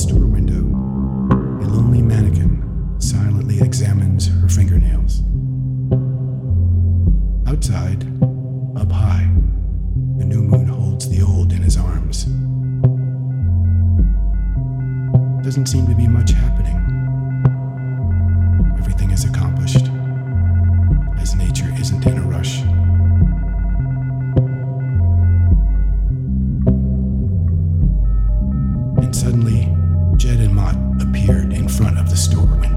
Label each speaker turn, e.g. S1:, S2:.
S1: store window, a lonely mannequin silently examines her fingernails. Outside, up high, the new moon holds the old in his arms. Doesn't seem to be much happening. Everything is accomplished, as nature isn't in a rush. And suddenly, Jed and Mott appeared in front of the store window.